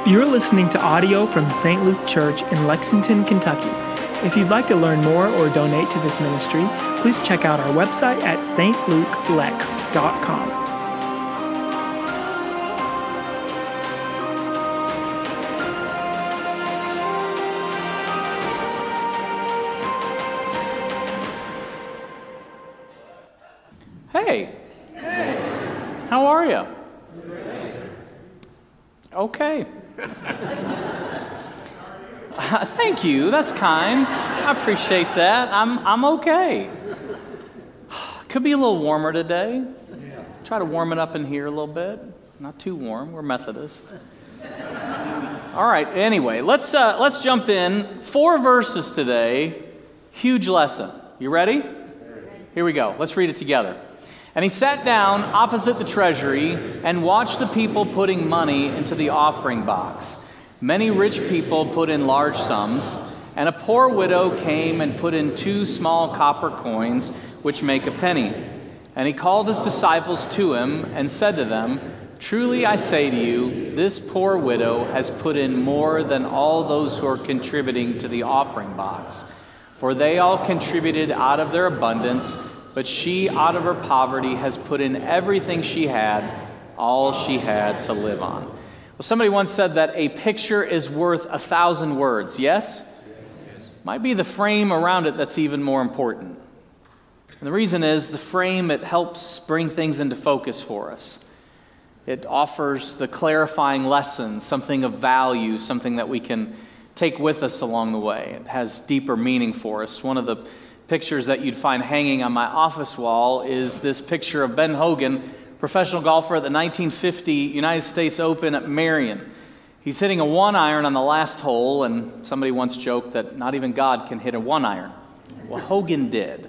You're listening to audio from St. Luke Church in Lexington, Kentucky. If you'd like to learn more or donate to this ministry, please check out our website at stlukelex.com. Hey. How are you? Okay. Thank you. That's kind. I appreciate that. I'm okay. Could be a little warmer today. Try to warm it up in here a little bit. Not too warm. We're Methodist. All right. Anyway, let's jump in. 4 verses today. Huge lesson. You ready? Here we go. Let's read it together. And he sat down opposite the treasury and watched the people putting money into the offering box. Many rich people put in large sums, and a poor widow came and put in 2 small copper coins, which make a penny. And he called his disciples to him and said to them, "Truly I say to you, this poor widow has put in more than all those who are contributing to the offering box. For they all contributed out of their abundance, but she, out of her poverty, has put in everything she had, all she had to live on." Well, somebody once said that a picture is worth 1,000 words. Yes? Might be the frame around it that's even more important. And the reason is the frame, it helps bring things into focus for us. It offers the clarifying lesson, something of value, something that we can take with us along the way. It has deeper meaning for us. One of the pictures that you'd find hanging on my office wall is this picture of Ben Hogan, professional golfer at the 1950 United States Open at Marion. He's hitting a 1-iron on the last hole, and somebody once joked that not even God can hit a 1-iron. Well, Hogan did.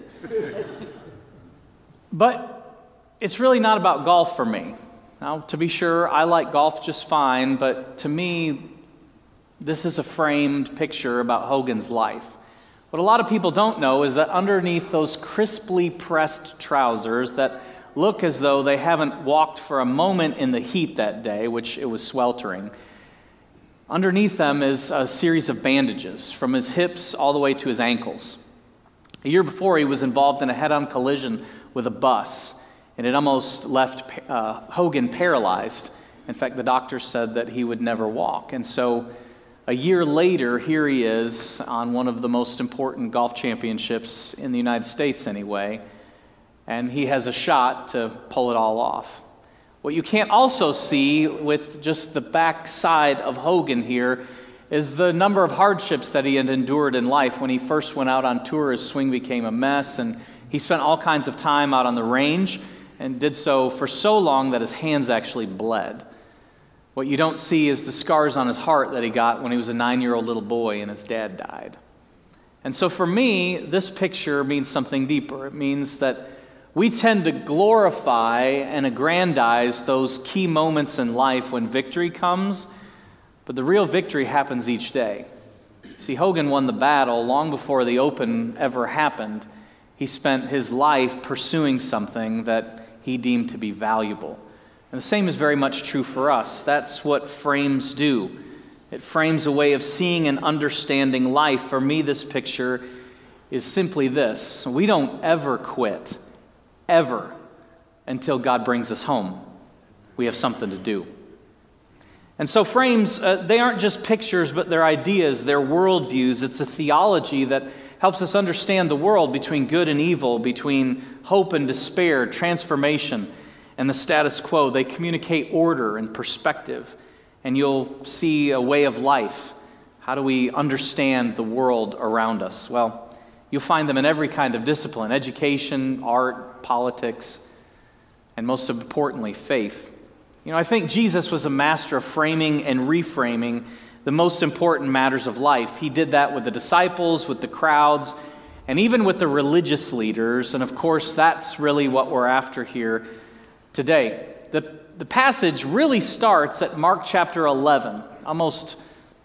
But it's really not about golf for me. Now, to be sure, I like golf just fine, but to me, this is a framed picture about Hogan's life. What a lot of people don't know is that underneath those crisply pressed trousers that look as though they haven't walked for a moment in the heat that day, which it was sweltering, underneath them is a series of bandages from his hips all the way to his ankles. A year before, he was involved in a head-on collision with a bus, and it almost left Hogan paralyzed. In fact, the doctor said that he would never walk. And so a year later, here he is on one of the most important golf championships in the United States anyway, and he has a shot to pull it all off. What you can't also see with just the backside of Hogan here is the number of hardships that he had endured in life. When he first went out on tour, his swing became a mess, and he spent all kinds of time out on the range and did so for so long that his hands actually bled. What you don't see is the scars on his heart that he got when he was a 9-year-old little boy and his dad died. And so for me, this picture means something deeper. It means that we tend to glorify and aggrandize those key moments in life when victory comes, but the real victory happens each day. See, Hogan won the battle long before the Open ever happened. He spent his life pursuing something that he deemed to be valuable. And the same is very much true for us. That's what frames do. It frames a way of seeing and understanding life. For me, this picture is simply this: we don't ever quit, ever, until God brings us home. We have something to do. And so frames, they aren't just pictures, but they're ideas, they're worldviews. It's a theology that helps us understand the world between good and evil, between hope and despair, transformation, and the status quo. They communicate order and perspective, and you'll see a way of life. How do we understand the world around us? Well, you'll find them in every kind of discipline: education, art, politics, and most importantly, faith. You know, I think Jesus was a master of framing and reframing the most important matters of life. He did that with the disciples, with the crowds, and even with the religious leaders. And of course, that's really what we're after here today. The passage really starts at Mark chapter 11, almost,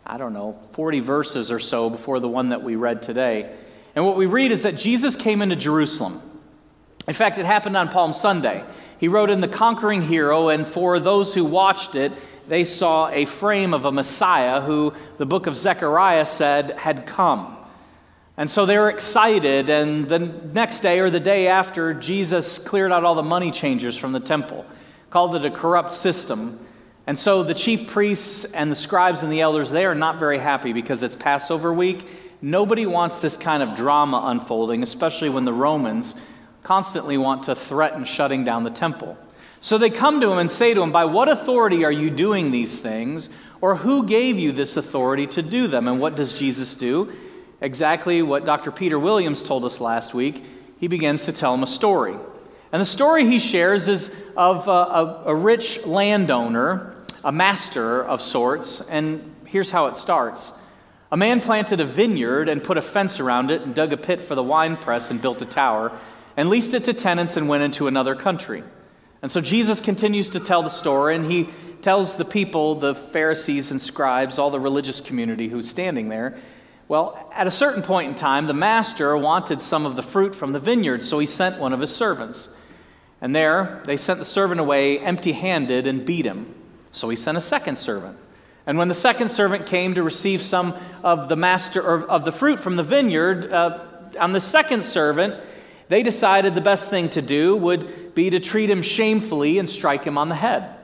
40 verses or so before the one that we read today. And what we read is that Jesus came into Jerusalem. In fact, it happened on Palm Sunday. He rode in the conquering hero, and for those who watched it, they saw a frame of a Messiah who the book of Zechariah said had come. And so they were excited, and the next day or the day after, Jesus cleared out all the money changers from the temple, called it a corrupt system. And so the chief priests and the scribes and the elders, they are not very happy because it's Passover week. Nobody wants this kind of drama unfolding, especially when the Romans constantly want to threaten shutting down the temple. So they come to him and say to him, by what authority are you doing these things? Or who gave you this authority to do them? And what does Jesus do? Exactly what Dr. Peter Williams told us last week. He begins to tell them a story. And the story he shares is of a rich landowner, a master of sorts, and here's how it starts. A man planted a vineyard and put a fence around it and dug a pit for the winepress and built a tower and leased it to tenants and went into another country. And so Jesus continues to tell the story, and he tells the people, the Pharisees and scribes, all the religious community who's standing there, well, at a certain point in time, the master wanted some of the fruit from the vineyard, so he sent one of his servants. And there, they sent the servant away empty-handed and beat him. So he sent a second servant. And when the second servant came to receive some of the master or of the fruit from the vineyard, on the second servant, they decided the best thing to do would be to treat him shamefully and strike him on the head.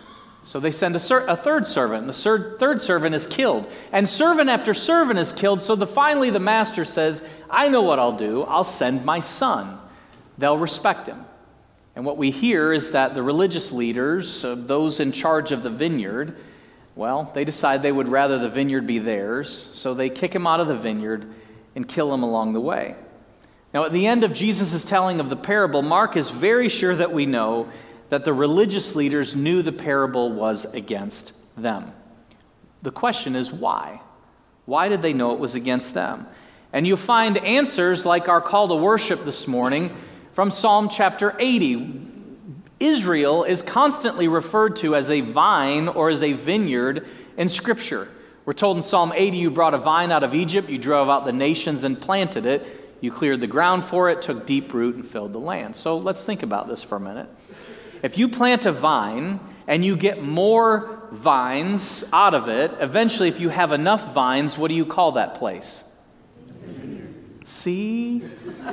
So they send a third servant. The third servant is killed. And servant after servant is killed. So finally the master says, I know what I'll do. I'll send my son. They'll respect him. And what we hear is that the religious leaders, those in charge of the vineyard, well, they decide they would rather the vineyard be theirs. So they kick him out of the vineyard and kill him along the way. Now, at the end of Jesus' telling of the parable, Mark is very sure that we know that the religious leaders knew the parable was against them. The question is why? Why did they know it was against them? And you'll find answers like our call to worship this morning from Psalm chapter 80. Israel is constantly referred to as a vine or as a vineyard in Scripture. We're told in Psalm 80, you brought a vine out of Egypt, you drove out the nations and planted it, you cleared the ground for it, took deep root and filled the land. So let's think about this for a minute. If you plant a vine and you get more vines out of it, eventually if you have enough vines, what do you call that place? See?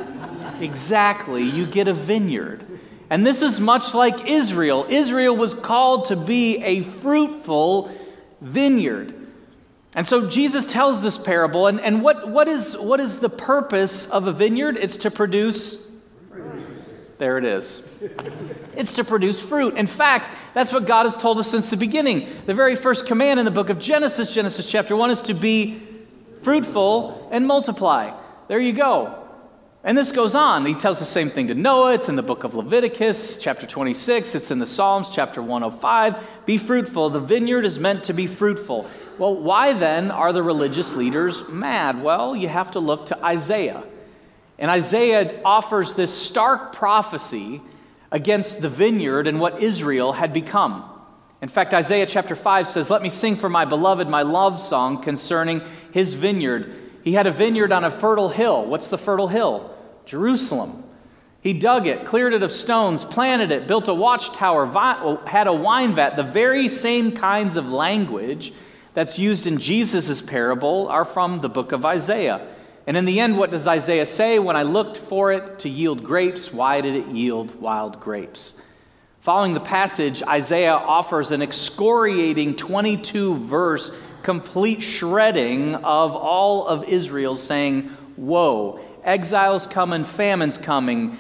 Exactly. You get a vineyard. And this is much like Israel. Israel was called to be a fruitful vineyard. And so Jesus tells this parable, and what is the purpose of a vineyard? It's to produce fruit. There it is. It's to produce fruit. In fact, that's what God has told us since the beginning. The very first command in the book of Genesis, Genesis chapter 1, is to be fruitful and multiply. There you go. And this goes on. He tells the same thing to Noah. It's in the book of Leviticus, chapter 26. It's in the Psalms, chapter 105. Be fruitful. The vineyard is meant to be fruitful. Well, why then are the religious leaders mad? Well, you have to look to Isaiah. And Isaiah offers this stark prophecy against the vineyard and what Israel had become. In fact, Isaiah chapter 5 says, let me sing for my beloved my love song concerning his vineyard. He had a vineyard on a fertile hill. What's the fertile hill? Jerusalem. He dug it, cleared it of stones, planted it, built a watchtower, had a wine vat. The very same kinds of language that's used in Jesus' parable are from the book of Isaiah. And in the end, what does Isaiah say? When I looked for it to yield grapes, why did it yield wild grapes? Following the passage, Isaiah offers an excoriating 22-verse complete shredding of all of Israel, saying, woe, exile's coming, famine's coming,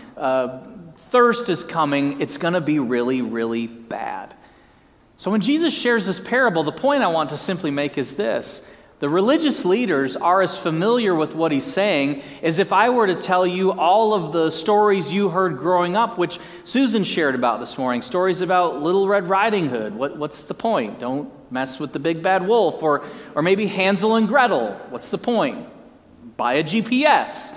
thirst is coming, it's going to be really, really bad. So when Jesus shares this parable, the point I want to simply make is this. The religious leaders are as familiar with what he's saying as if I were to tell you all of the stories you heard growing up, which Susan shared about this morning, stories about Little Red Riding Hood. What's the point? Don't mess with the big bad wolf. Or maybe Hansel and Gretel. What's the point? Buy a GPS.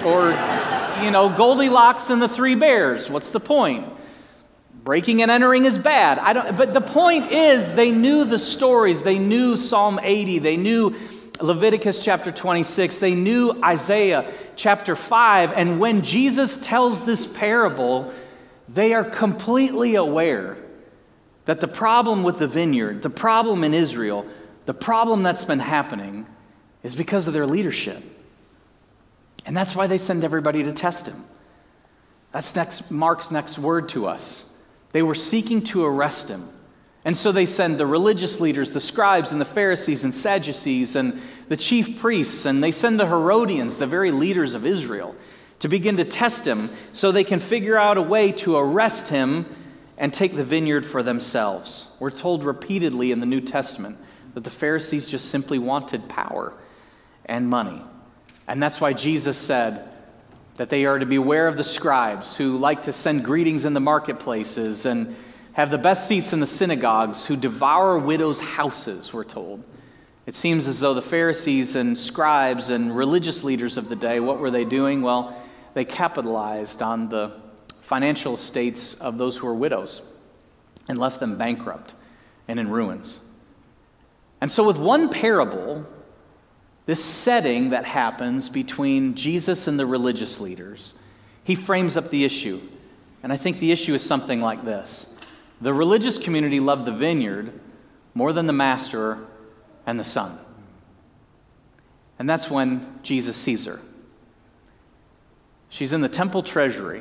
Or, Goldilocks and the Three Bears. What's the point? Breaking and entering is bad. But the point is, they knew the stories. They knew Psalm 80. They knew Leviticus chapter 26. They knew Isaiah chapter 5. And when Jesus tells this parable, they are completely aware that the problem with the vineyard, the problem in Israel, the problem that's been happening is because of their leadership. And that's why they send everybody to test him. That's Mark's next word to us. They were seeking to arrest him. And so they send the religious leaders, the scribes and the Pharisees and Sadducees and the chief priests, and they send the Herodians, the very leaders of Israel, to begin to test him so they can figure out a way to arrest him and take the vineyard for themselves. We're told repeatedly in the New Testament that the Pharisees just simply wanted power and money. And that's why Jesus said that they are to beware of the scribes who like to send greetings in the marketplaces and have the best seats in the synagogues, who devour widows' houses, we're told. It seems as though the Pharisees and scribes and religious leaders of the day, what were they doing? Well, they capitalized on the financial estates of those who were widows and left them bankrupt and in ruins. And so with one parable, this setting that happens between Jesus and the religious leaders, he frames up the issue. And I think the issue is something like this. The religious community loved the vineyard more than the master and the son. And that's when Jesus sees her. She's in the temple treasury,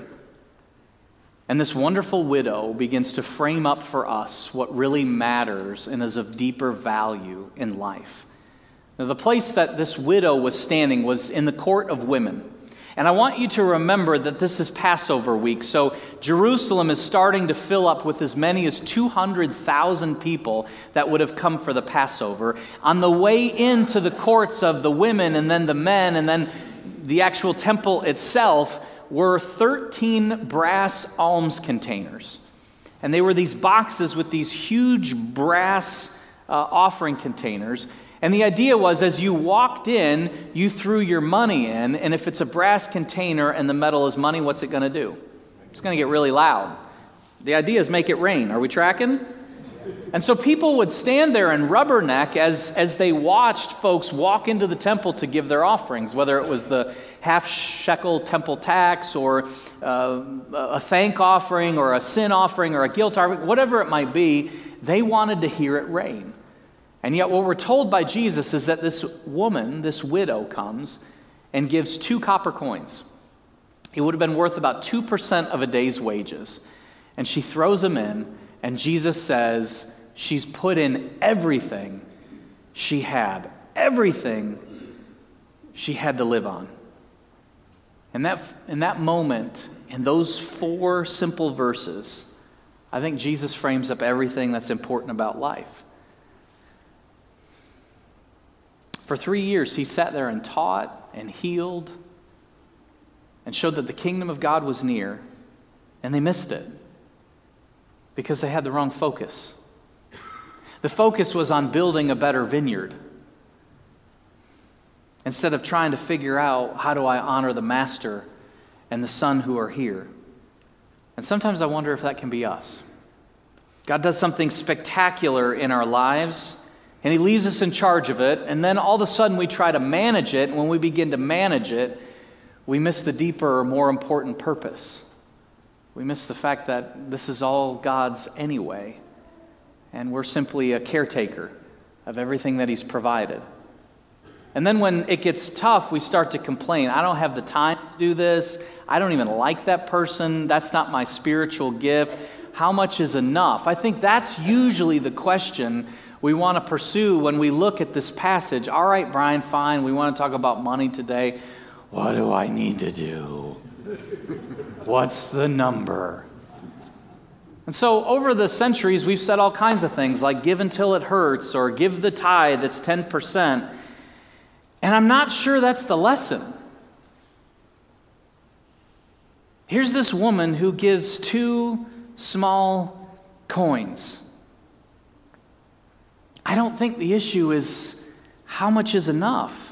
and this wonderful widow begins to frame up for us what really matters and is of deeper value in life. Now, the place that this widow was standing was in the court of women. And I want you to remember that this is Passover week, so Jerusalem is starting to fill up with as many as 200,000 people that would have come for the Passover. On the way into the courts of the women and then the men and then the actual temple itself were 13 brass alms containers. And they were these boxes with these huge brass offering containers. And the idea was, as you walked in, you threw your money in, and if it's a brass container and the metal is money, what's it going to do? It's going to get really loud. The idea is make it rain. Are we tracking? And so people would stand there and rubberneck as they watched folks walk into the temple to give their offerings, whether it was the half-shekel temple tax or a thank offering or a sin offering or a guilt offering, whatever it might be, they wanted to hear it rain. And yet what we're told by Jesus is that this woman, this widow, comes and gives 2 copper coins. It would have been worth about 2% of a day's wages. And she throws them in, and Jesus says she's put in everything she had, everything she had to live on. And in that moment, in those 4 simple verses, I think Jesus frames up everything that's important about life. For 3 years, he sat there and taught and healed and showed that the kingdom of God was near, and they missed it because they had the wrong focus. The focus was on building a better vineyard instead of trying to figure out, how do I honor the master and the son who are here? And sometimes I wonder if that can be us. God does something spectacular in our lives, and he leaves us in charge of it, and then all of a sudden we try to manage it, and when we begin to manage it, we miss the deeper, more important purpose. We miss the fact that this is all God's anyway, and we're simply a caretaker of everything that he's provided. And then when it gets tough, we start to complain. I don't have the time to do this. I don't even like that person. That's not my spiritual gift. How much is enough? I think that's usually the question we want to pursue when we look at this passage. All right, Brian, fine. We want to talk about money today. What do I need to do? What's the number? And so over the centuries, we've said all kinds of things like give until it hurts or give the tithe that's 10%. And I'm not sure that's the lesson. Here's this woman who gives 2 small coins. I don't think the issue is how much is enough.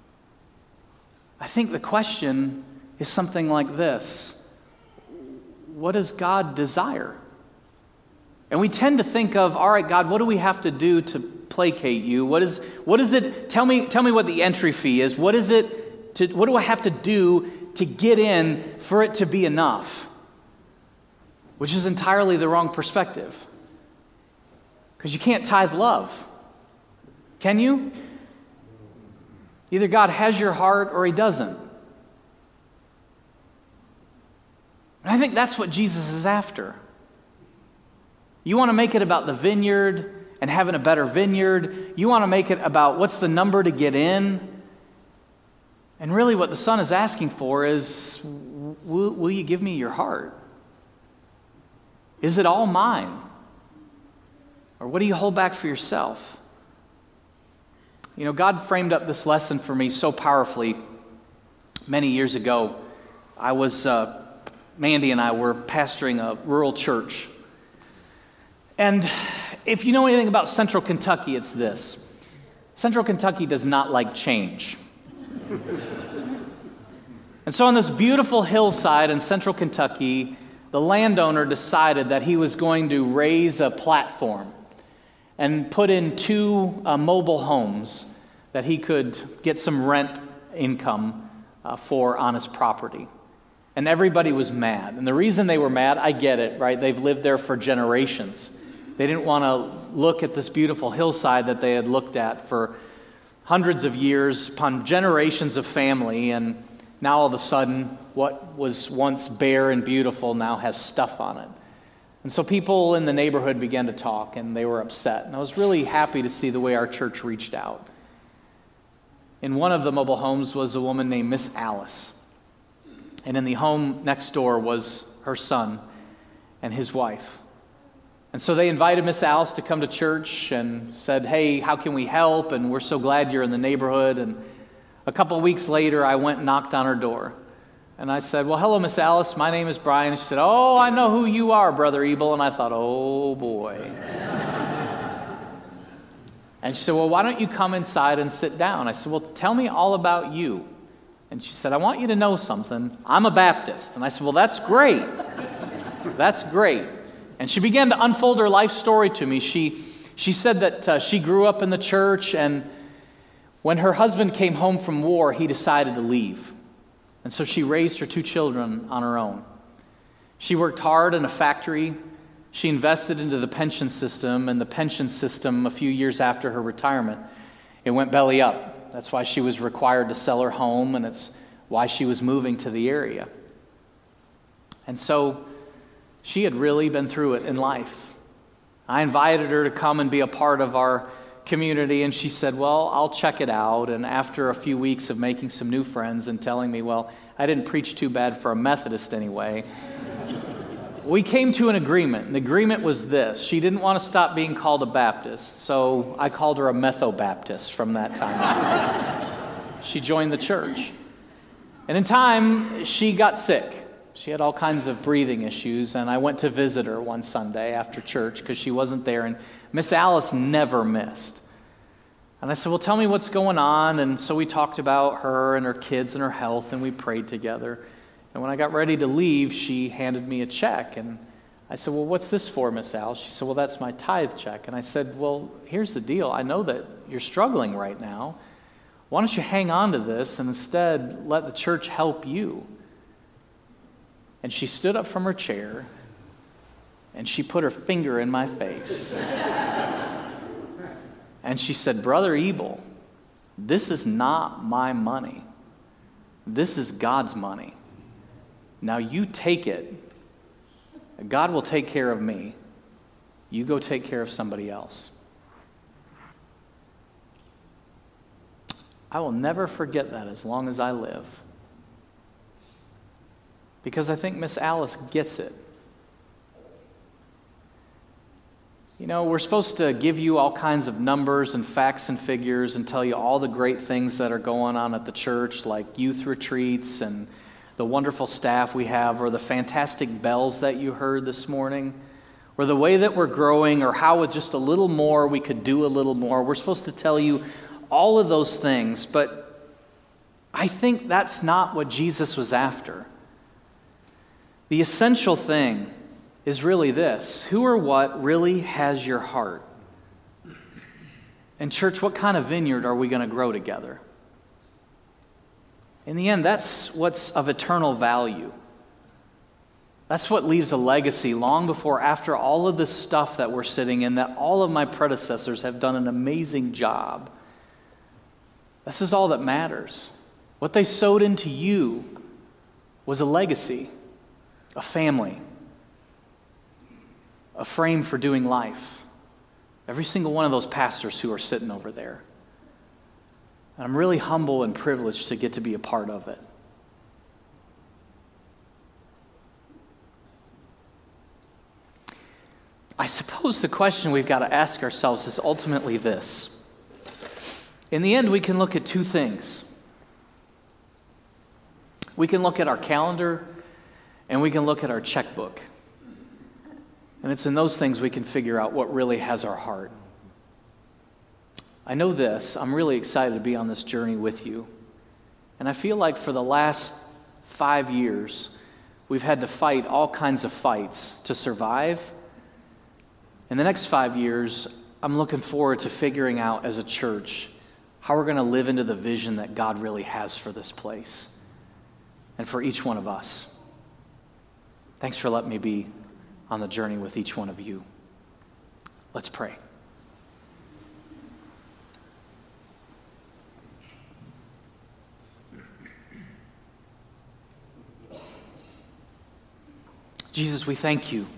I think the question is something like this: what does God desire? And we tend to think of, all right, God, what do we have to do to placate you? What is it? Tell me what the entry fee is. What do I have to do to get in for it to be enough? Which is entirely the wrong perspective. Because you can't tithe love. Can you? Either God has your heart or he doesn't. And I think that's what Jesus is after. You want to make it about the vineyard and having a better vineyard. You want to make it about what's the number to get in. And really what the Son is asking for is, will you give me your heart? Is it all mine? Or what do you hold back for yourself? You know, God framed up this lesson for me so powerfully many years ago. Mandy and I were pastoring a rural church. And if you know anything about Central Kentucky, it's this. Central Kentucky does not like change. And so on this beautiful hillside in Central Kentucky, the landowner decided that he was going to raise a platform and put in 2 mobile homes that he could get some rent income for on his property. And everybody was mad. And the reason they were mad, I get it, right? They've lived there for generations. They didn't want to look at this beautiful hillside that they had looked at for hundreds of years upon generations of family, and now all of a sudden, what was once bare and beautiful now has stuff on it. And so people in the neighborhood began to talk, and they were upset. And I was really happy to see the way our church reached out. In one of the mobile homes was a woman named Miss Alice. And in the home next door was her son and his wife. And so they invited Miss Alice to come to church and said, hey, how can we help? And we're so glad you're in the neighborhood. And a couple of weeks later, I went and knocked on her door. And I said, well, hello, Miss Alice. My name is Brian. And she said, oh, I know who you are, Brother Ebel. And I thought, oh, boy. And she said, well, why don't you come inside and sit down? I said, well, tell me all about you. And she said, I want you to know something. I'm a Baptist. And I said, well, that's great. That's great. And she began to unfold her life story to me. She said that she grew up in the church, and when her husband came home from war, he decided to leave. And so she raised her 2 children on her own. She worked hard in a factory. She invested into the pension system, and the pension system, a few years after her retirement, it went belly up. That's why she was required to sell her home, and it's why she was moving to the area. And so she had really been through it in life. I invited her to come and be a part of our community, and she said, well, I'll check it out. And after a few weeks of making some new friends and telling me, well, I didn't preach too bad for a Methodist anyway, we came to an agreement. And the agreement was this. She didn't want to stop being called a Baptist, so I called her a Metho-Baptist from that time on. She joined the church. And in time, she got sick. She had all kinds of breathing issues, and I went to visit her one Sunday after church because she wasn't there, and Miss Alice never missed. And I said, well, tell me what's going on. And so we talked about her and her kids and her health, and we prayed together. And when I got ready to leave, she handed me a check. And I said, well, what's this for, Miss Alice? She said, well, that's my tithe check. And I said, well, here's the deal. I know that you're struggling right now. Why don't you hang on to this and instead let the church help you? And she stood up from her chair, and she put her finger in my face. And she said, Brother Ebel, this is not my money. This is God's money. Now you take it. God will take care of me. You go take care of somebody else. I will never forget that as long as I live. Because I think Miss Alice gets it. You know, we're supposed to give you all kinds of numbers and facts and figures and tell you all the great things that are going on at the church, like youth retreats and the wonderful staff we have, or the fantastic bells that you heard this morning, or the way that we're growing, or how with just a little more we could do a little more. We're supposed to tell you all of those things, but I think that's not what Jesus was after. The essential thing is really this: who or what really has your heart? And church, what kind of vineyard are we going to grow together? In the end, that's what's of eternal value. That's what leaves a legacy long before, after all of this stuff that we're sitting in, that all of my predecessors have done an amazing job. This is all that matters. What they sowed into you was a legacy, a family, a frame for doing life. Every single one of those pastors who are sitting over there. And I'm really humble and privileged to get to be a part of it. I suppose the question we've got to ask ourselves is ultimately this. In the end, we can look at two things. We can look at our calendar and we can look at our checkbook. And it's in those things we can figure out what really has our heart. I know this. I'm really excited to be on this journey with you. And I feel like for the last 5 years, we've had to fight all kinds of fights to survive. In the next 5 years, I'm looking forward to figuring out as a church how we're going to live into the vision that God really has for this place and for each one of us. Thanks for letting me be on the journey with each one of you. Let's pray. Jesus, we thank you.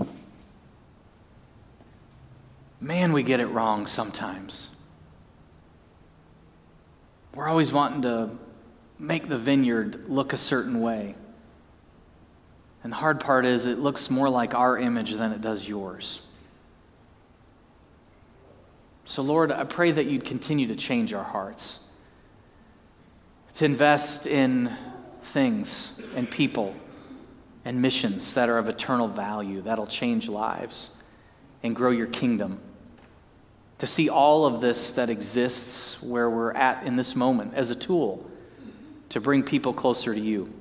Man, we get it wrong sometimes. We're always wanting to make the vineyard look a certain way. And the hard part is it looks more like our image than it does yours. So Lord, I pray that you'd continue to change our hearts, to invest in things and people and missions that are of eternal value, that'll change lives and grow your kingdom. To see all of this that exists where we're at in this moment as a tool to bring people closer to you.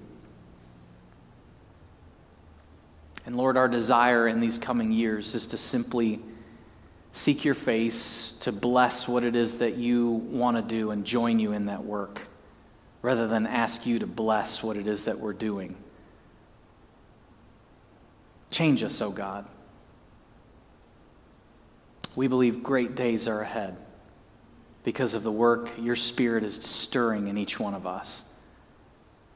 And Lord, our desire in these coming years is to simply seek your face, to bless what it is that you want to do and join you in that work, rather than ask you to bless what it is that we're doing. Change us, oh God. We believe great days are ahead because of the work your Spirit is stirring in each one of us.